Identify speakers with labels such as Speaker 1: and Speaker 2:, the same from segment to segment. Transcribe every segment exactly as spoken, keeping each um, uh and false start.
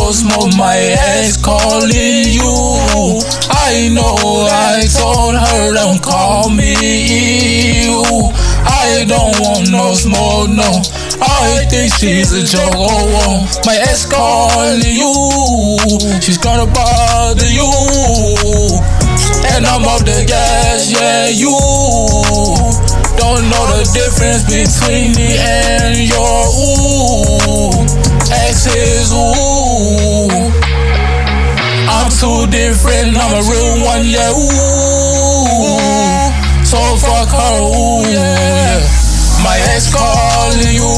Speaker 1: Smoke, my ex calling you. I know I told her don't call me you. I don't want no smoke, no. I think she's a joke, oh, oh. My ex calling you. She's gonna bother you. And I'm off the gas, yeah, you don't know the difference between me and your ooh. Exes, ooh. I'm too different, I'm a real one, yeah, ooh. So fuck her, ooh, yeah. My ex calling you.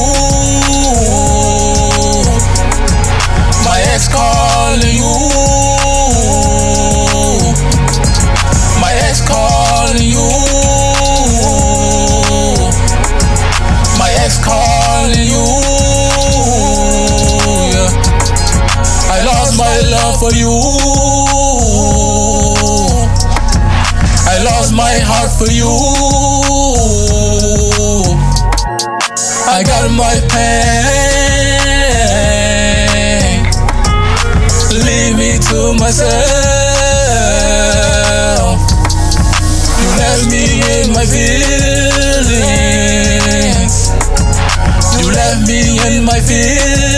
Speaker 1: My ex calling you. My ex calling you. My ex calling you. Yeah. I lost my love for you. I lost my heart for you. I got my pain. Leave me to myself. You left me in my feelings. You left me in my feelings.